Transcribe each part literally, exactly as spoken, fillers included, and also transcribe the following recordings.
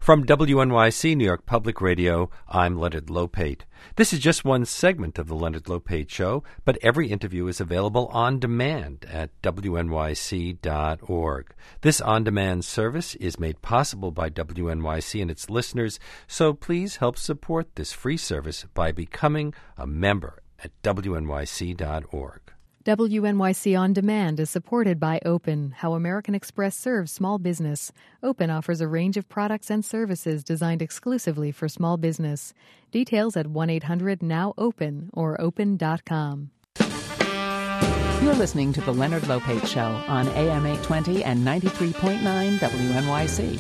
From W N Y C, New York Public Radio, I'm Leonard Lopate. This is just one segment of the Leonard Lopate Show, but every interview is available on demand at W N Y C dot org. This on-demand service is made possible by W N Y C and its listeners, so please help support this free service by becoming a member at W N Y C dot org. W N Y C On Demand is supported by Open, how American Express serves small business. Open offers a range of products and services designed exclusively for small business. Details at one eight hundred now open or open dot com. You're listening to The Leonard Lopate Show on A M eight twenty and ninety-three point nine W N Y C.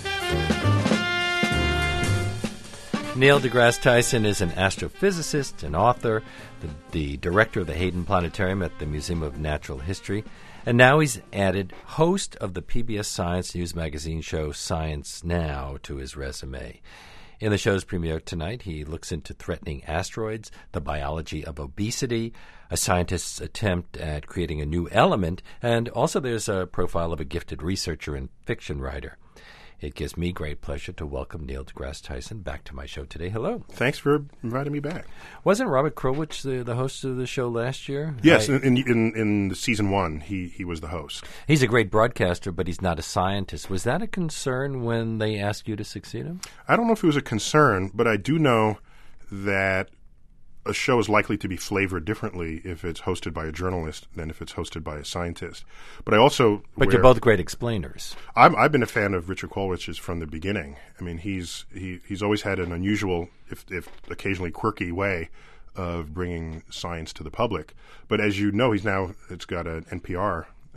Neil deGrasse Tyson is an astrophysicist, an author, the, the director of the Hayden Planetarium at the Museum of Natural History, and now he's added host of the P B S Science News magazine show Science Now to his resume. In the show's premiere tonight, he looks into threatening asteroids, the biology of obesity, a scientist's attempt at creating a new element, and also there's a profile of a gifted researcher and fiction writer. It gives me great pleasure to welcome Neil deGrasse Tyson back to my show today. Hello. Thanks for inviting me back. Wasn't Robert Krulwich the, the host of the show last year? Yes, I, in, in in season one, he, he was the host. He's a great broadcaster, but he's not a scientist. Was that a concern when they asked you to succeed him? I don't know if it was a concern, but I do know that a show is likely to be flavored differently if it's hosted by a journalist than if it's hosted by a scientist. But I also... But you're both great explainers. I'm, I've been a fan of Richard Krulwich's from the beginning. I mean, he's he, he's always had an unusual, if, if occasionally quirky way of bringing science to the public. But as you know, he's now, it's got an N P R uh,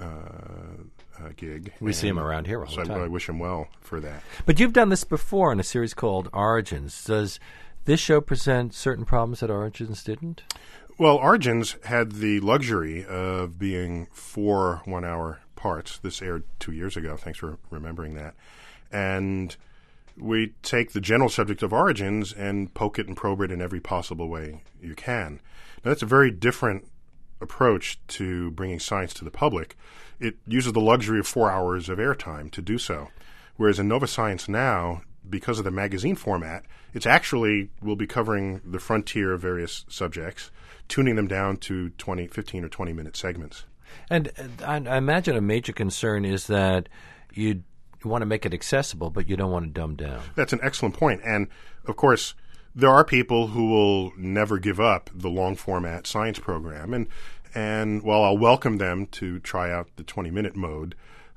uh, gig. We see him around here all so the time. I, I wish him well for that. But you've done this before in a series called Origins. Does this show present certain problems that Origins didn't? Well, Origins had the luxury of being four one-hour parts. This aired two years ago. Thanks for remembering that. And we take the general subject of Origins and poke it and probe it in every possible way you can. Now, that's a very different approach to bringing science to the public. It uses the luxury of four hours of airtime to do so. Whereas in Nova Science Now, because of the magazine format, it's actually, we'll be covering the frontier of various subjects, tuning them down to twenty, fifteen or twenty minute segments. And uh, I, I imagine a major concern is that you want to make it accessible, but you don't want to dumb down. That's an excellent point. And, of course, there are people who will never give up the long format science program. And, and while I'll welcome them to try out the twenty minute mode,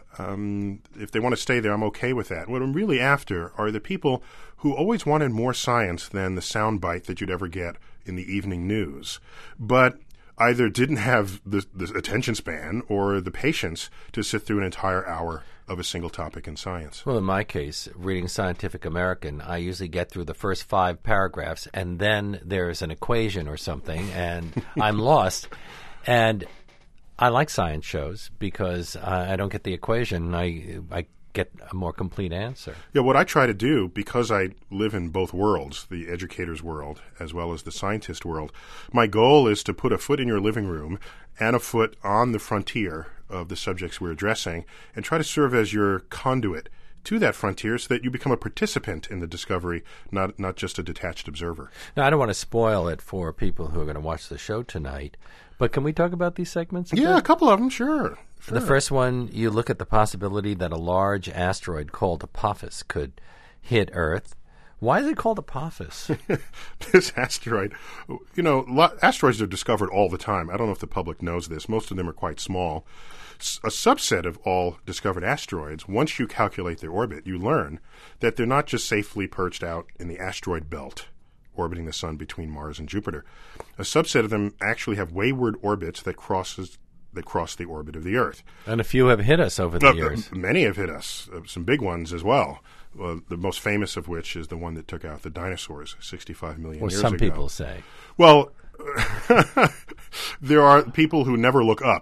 Um, if they want to stay there, I'm okay with that. What I'm really after are the people who always wanted more science than the soundbite that you'd ever get in the evening news, but either didn't have the, the attention span or the patience to sit through an entire hour of a single topic in science. Well, in my case, reading Scientific American, I usually get through the first five paragraphs, and then there's an equation or something, and I'm lost. And I like science shows because I, I don't get the equation. I I get a more complete answer. Yeah, what I try to do, because I live in both worlds, the educator's world as well as the scientist world, my goal is to put a foot in your living room and a foot on the frontier of the subjects we're addressing and try to serve as your conduit to that frontier so that you become a participant in the discovery, not not just a detached observer. Now, I don't want to spoil it for people who are going to watch the show tonight, but can we talk about these segments? Yeah, a couple of them, sure. sure. The first one, you look at the possibility that a large asteroid called Apophis could hit Earth. Why is it called Apophis? This asteroid, you know, lo- asteroids are discovered all the time. I don't know if the public knows this. Most of them are quite small. S- a subset of all discovered asteroids, once you calculate their orbit, you learn that they're not just safely perched out in the asteroid belt, orbiting the sun between Mars and Jupiter. A subset of them actually have wayward orbits that crosses that cross the orbit of the Earth. And a few have hit us over the uh, years. Uh, many have hit us, uh, some big ones as well. Uh, the most famous of which is the one that took out the dinosaurs sixty-five million or years some ago. people say. Well, there are people who never look up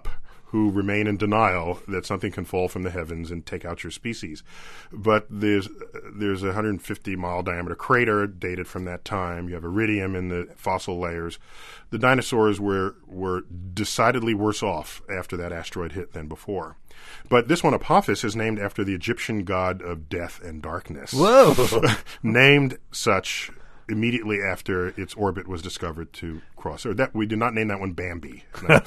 who remain in denial that something can fall from the heavens and take out your species. But there's there's a one hundred fifty mile diameter crater dated from that time. You have iridium in the fossil layers. The dinosaurs were were decidedly worse off after that asteroid hit than before. But this one, Apophis, is named after the Egyptian god of death and darkness. Whoa! Named such immediately after its orbit was discovered to cross. Or that we did not name that one Bambi. No.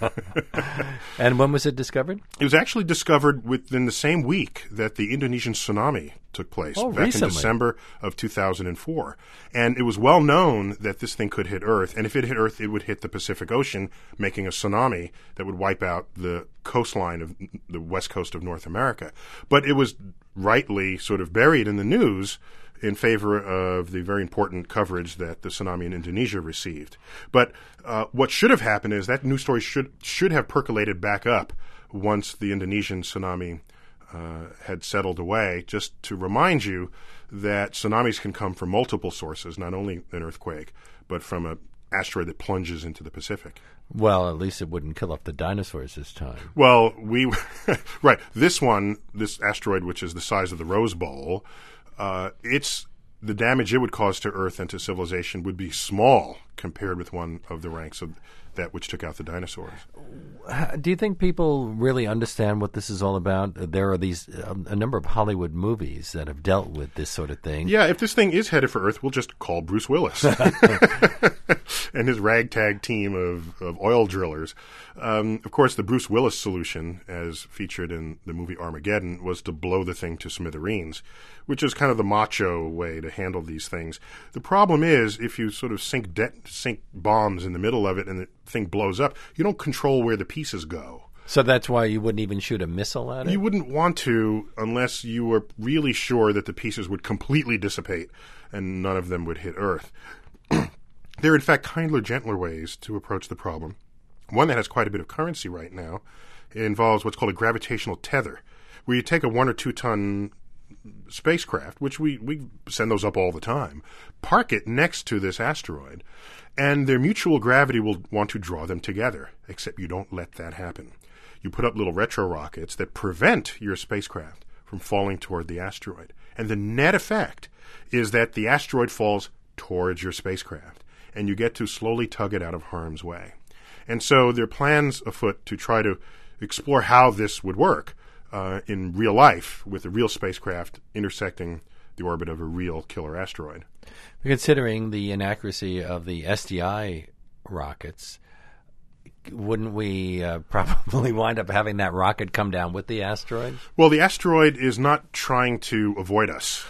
And when was it discovered? It was actually discovered within the same week that the Indonesian tsunami took place, oh, back recently. in December of two thousand four. And it was well known that this thing could hit Earth, and if it hit Earth, it would hit the Pacific Ocean, making a tsunami that would wipe out the coastline of the west coast of North America. But it was rightly sort of buried in the news in favor of the very important coverage that the tsunami in Indonesia received. But uh, what should have happened is that news story should should have percolated back up once the Indonesian tsunami uh, had settled away, just to remind you that tsunamis can come from multiple sources, not only an earthquake, but from an asteroid that plunges into the Pacific. Well, at least it wouldn't kill off the dinosaurs this time. Well, we – right. This one, this asteroid, which is the size of the Rose Bowl – Uh, it's the damage it would cause to Earth and to civilization would be small compared with one of the ranks of that which took out the dinosaurs. Do you think people really understand what this is all about? There are these um, a number of Hollywood movies that have dealt with this sort of thing. Yeah, if this thing is headed for Earth, we'll just call Bruce Willis and his ragtag team of, of oil drillers. Um, of course, the Bruce Willis solution, as featured in the movie Armageddon, was to blow the thing to smithereens, which is kind of the macho way to handle these things. The problem is, if you sort of sink de- sink bombs in the middle of it and the thing blows up, you don't control where the pieces go. So that's why you wouldn't even shoot a missile at it? You wouldn't want to unless you were really sure that the pieces would completely dissipate and none of them would hit Earth. There are, in fact, kindler, gentler ways to approach the problem. One that has quite a bit of currency right now involves what's called a gravitational tether, where you take a one or two ton spacecraft, which we, we send those up all the time, park it next to this asteroid, and their mutual gravity will want to draw them together, except you don't let that happen. You put up little retro rockets that prevent your spacecraft from falling toward the asteroid. And the net effect is that the asteroid falls towards your spacecraft, and you get to slowly tug it out of harm's way. And so there are plans afoot to try to explore how this would work uh, in real life with a real spacecraft intersecting the orbit of a real killer asteroid. Considering the inaccuracy of the S D I rockets, wouldn't we uh, probably wind up having that rocket come down with the asteroid? Well, the asteroid is not trying to avoid us.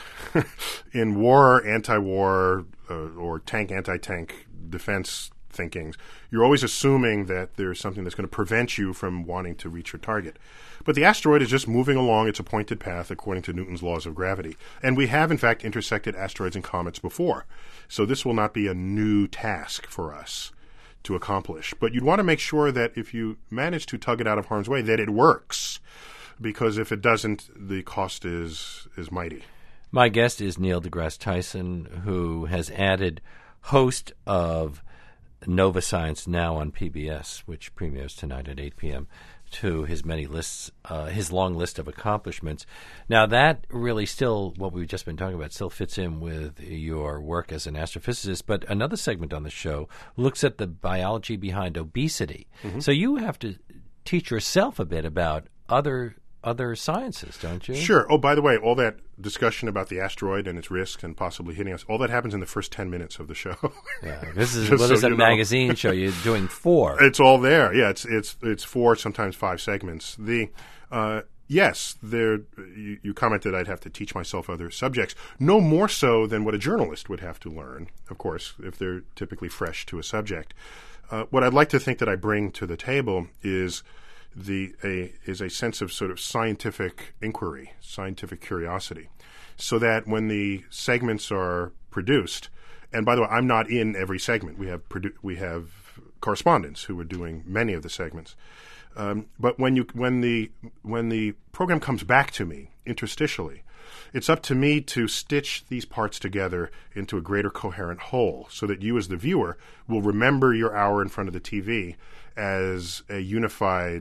In war, anti-war, uh, or tank, anti-tank defense thinkings, you're always assuming that there's something that's going to prevent you from wanting to reach your target. But the asteroid is just moving along its appointed path according to Newton's laws of gravity. And we have, in fact, intersected asteroids and comets before. So this will not be a new task for us to accomplish. But you'd want to make sure that if you manage to tug it out of harm's way, that it works. Because if it doesn't, the cost is is mighty. My guest is Neil deGrasse Tyson, who has added host of Nova Science Now on P B S, which premieres tonight at eight p.m., to his many lists, uh, his long list of accomplishments. Now, that really still, what we've just been talking about, still fits in with your work as an astrophysicist. But another segment on the show looks at the biology behind obesity. Mm-hmm. So you have to teach yourself a bit about other other sciences, don't you? Sure. Oh, by the way, all that discussion about the asteroid and its risks and possibly hitting us, all that happens in the first ten minutes of the show. Yeah, this is what so is a magazine know. show. You're doing four. It's all there. Yeah, it's it's it's four, sometimes five segments. The uh, yes, there. You, you commented I'd have to teach myself other subjects. No more so than what a journalist would have to learn, of course, if they're typically fresh to a subject. Uh, what I'd like to think that I bring to the table is the a is a sense of sort of scientific inquiry, scientific curiosity, so that when the segments are produced, and by the way, I'm not in every segment. We have produ- we have correspondents who are doing many of the segments. Um, but when you when the when the program comes back to me interstitially, it's up to me to stitch these parts together into a greater coherent whole, so that you as the viewer will remember your hour in front of the T V as a unified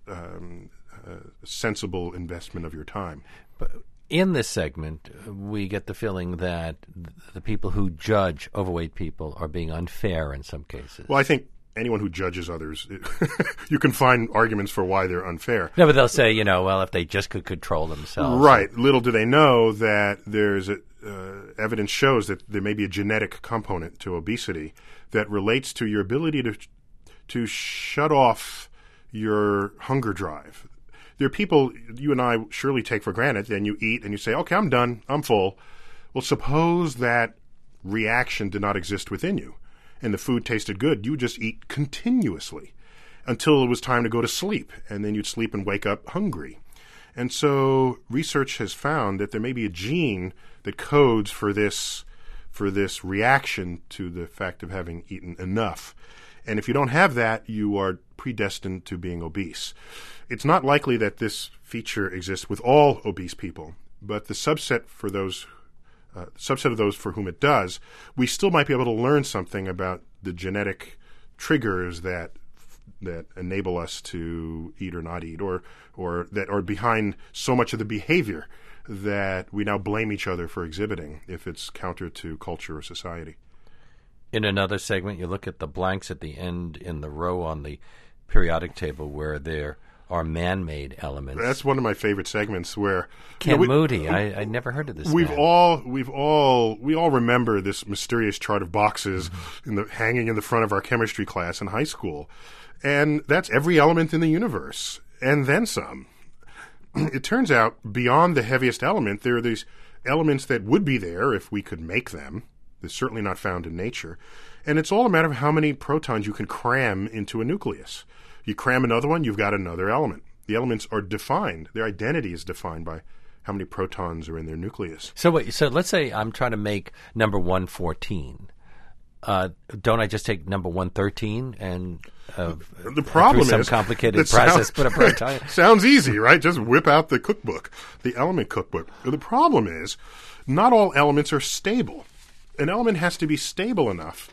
um, uh, sensible investment of your time. But in this segment, we get the feeling that the people who judge overweight people are being unfair in some cases. Well, I think anyone who judges others, you can find arguments for why they're unfair. No, but they'll say, you know, well, if they just could control themselves. Right. Little do they know that there's a, uh, evidence shows that there may be a genetic component to obesity that relates to your ability to to shut off your hunger drive. There are people you and I surely take for granted, and you eat and you say, okay, I'm done, I'm full. Well, suppose that reaction did not exist within you and the food tasted good. You would just eat continuously until it was time to go to sleep, and then you'd sleep and wake up hungry. And so research has found that there may be a gene that codes for this for this reaction to the fact of having eaten enough. And if you don't have that, you are predestined to being obese. It's not likely that this feature exists with all obese people, but the subset for those uh, subset of those for whom it does, we still might be able to learn something about the genetic triggers that that enable us to eat or not eat, or or that are behind so much of the behavior that we now blame each other for exhibiting if it's counter to culture or society. In another segment, you look at the blanks at the end in the row on the periodic table where there are man-made elements. That's one of my favorite segments where Ken you know, we, Moody. I, I never heard of this. We've man. all we've all we all remember this mysterious chart of boxes mm-hmm. in the hanging in the front of our chemistry class in high school, and that's every element in the universe and then some. It turns out beyond the heaviest element, there are these elements that would be there if we could make them. They're certainly not found in nature. And it's all a matter of how many protons you can cram into a nucleus. You cram another one, you've got another element. The elements are defined. Their identity is defined by how many protons are in their nucleus. So wait, so let's say I'm trying to make number one fourteen. Uh, don't I just take number one thirteen and uh, the problem through some is complicated process sounds, put a proton? Sounds easy, right? Just whip out the cookbook, the element cookbook. The problem is not all elements are stable. An element has to be stable enough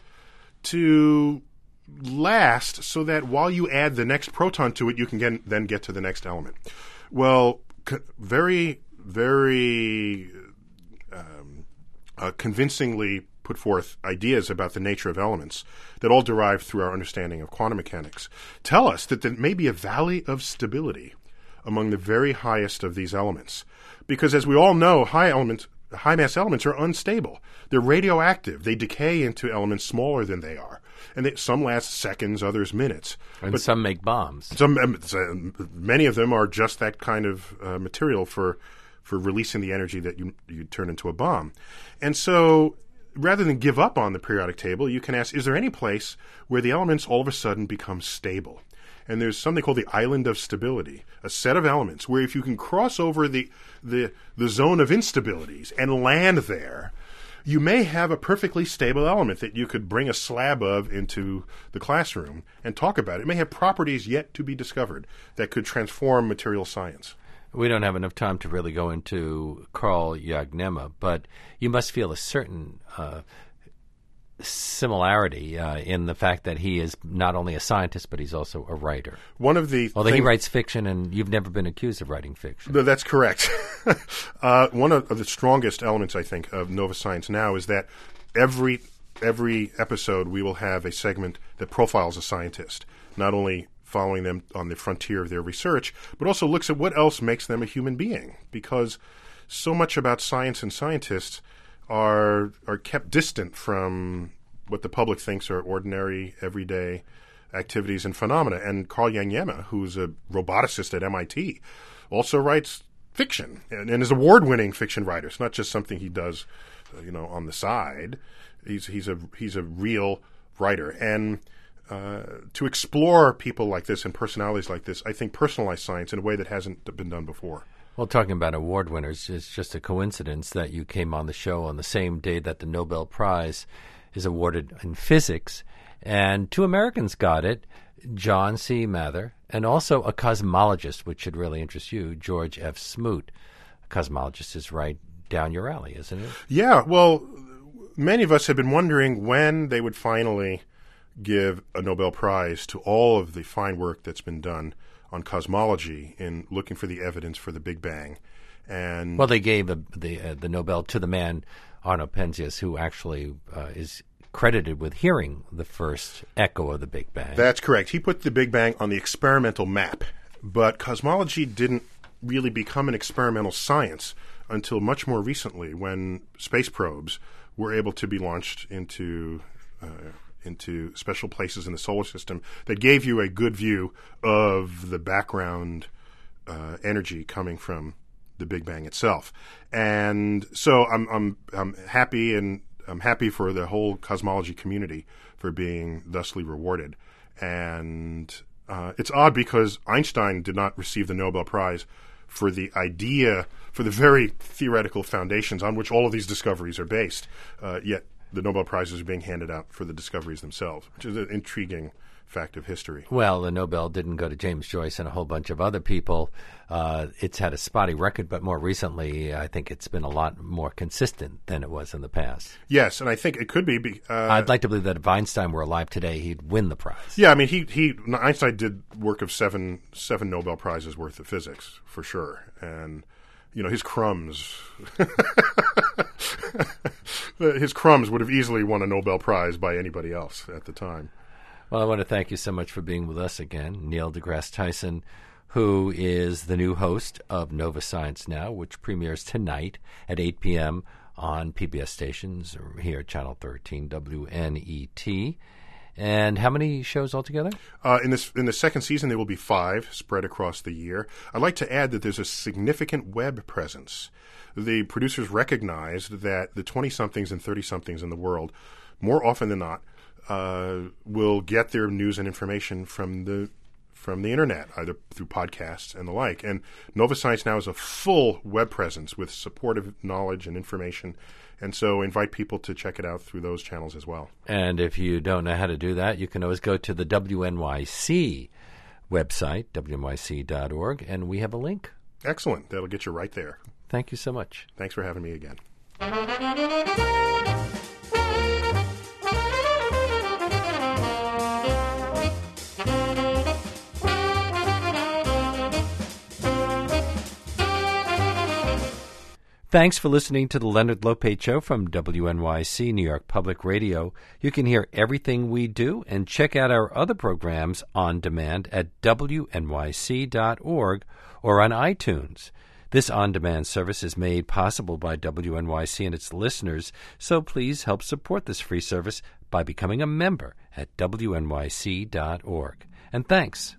to last so that while you add the next proton to it, you can get, then get to the next element. Well, co- very, very um, uh, convincingly put forth ideas about the nature of elements that all derive through our understanding of quantum mechanics tell us that there may be a valley of stability among the very highest of these elements. Because as we all know, high elements high mass elements are unstable. They're radioactive. They decay into elements smaller than they are. And they, some last seconds, others minutes. And but some make bombs. Some, um, many of them are just that kind of uh, material for for releasing the energy that you, you turn into a bomb. And so rather than give up on the periodic table, you can ask, is there any place where the elements all of a sudden become stable? And there's something called the island of stability, a set of elements where if you can cross over the, the, the zone of instabilities and land there, you may have a perfectly stable element that you could bring a slab of into the classroom and talk about. It may have properties yet to be discovered that could transform material science. We don't have enough time to really go into Carl Yagnema, but you must feel a certain uh, similarity uh, in the fact that he is not only a scientist, but he's also a writer. One of the Although thing- he writes fiction, and you've never been accused of writing fiction. No, that's correct. uh, one of, of the strongest elements, I think, of Nova Science now is that every every episode we will have a segment that profiles a scientist, not only following them on the frontier of their research, but also looks at what else makes them a human being. Because so much about science and scientists are are kept distant from what the public thinks are ordinary, everyday activities and phenomena. And Carl Yagnema, who's a roboticist at M I T, also writes fiction and, and is an award-winning fiction writer. It's not just something he does, uh, you know, on the side. He's he's a he's a real writer. And uh, to explore people like this and personalities like this, I think personalized science in a way that hasn't been done before. Well, talking about award winners, it's just a coincidence that you came on the show on the same day that the Nobel Prize is awarded in physics, and two Americans got it, John C. Mather, and also a cosmologist, which should really interest you, George F. Smoot. A cosmologist is right down your alley, isn't it? Yeah, well, many of us have been wondering when they would finally give a Nobel Prize to all of the fine work that's been done on cosmology in looking for the evidence for the Big Bang. And well, they gave the the, uh, the Nobel to the man Arno Penzias, who actually uh, is credited with hearing the first echo of the Big Bang. That's correct. He put the Big Bang on the experimental map, but cosmology didn't really become an experimental science until much more recently, when space probes were able to be launched into uh, into special places in the solar system that gave you a good view of the background uh, energy coming from the Big Bang itself. And so I'm I'm I'm happy and I'm happy for the whole cosmology community for being thusly rewarded. And uh, it's odd because Einstein did not receive the Nobel Prize for the idea, for the very theoretical foundations on which all of these discoveries are based. Uh, yet the Nobel Prizes are being handed out for the discoveries themselves, which is an intriguing fact of history. Well, the Nobel didn't go to James Joyce and a whole bunch of other people. Uh, it's had a spotty record, but more recently, I think it's been a lot more consistent than it was in the past. Yes, and I think it could be. be uh, I'd like to believe that if Einstein were alive today, he'd win the prize. Yeah, I mean, he he Einstein did work of seven seven Nobel Prizes worth of physics for sure, and you know his crumbs. His crumbs would have easily won a Nobel Prize by anybody else at the time. Well, I want to thank you so much for being with us again, Neil deGrasse Tyson, who is the new host of Nova Science Now, which premieres tonight at eight p.m. on P B S stations here at Channel thirteen W N E T. And how many shows altogether? Uh, in this in the second season, there will be five spread across the year. I'd like to add that there's a significant web presence. The producers recognized that the twenty-somethings and thirty-somethings in the world, more often than not, uh, will get their news and information from the from the internet, either through podcasts and the like. And Nova Science Now is a full web presence with supportive knowledge and information. And so invite people to check it out through those channels as well. And if you don't know how to do that, you can always go to the W N Y C website, W N Y C dot org, and we have a link. Excellent. That'll get you right there. Thank you so much. Thanks for having me again. Thanks for listening to the Leonard Lopate Show from W N Y C New York Public Radio. You can hear everything we do and check out our other programs on demand at W N Y C dot org or on iTunes. This on-demand service is made possible by W N Y C and its listeners, so please help support this free service by becoming a member at W N Y C dot org. And thanks.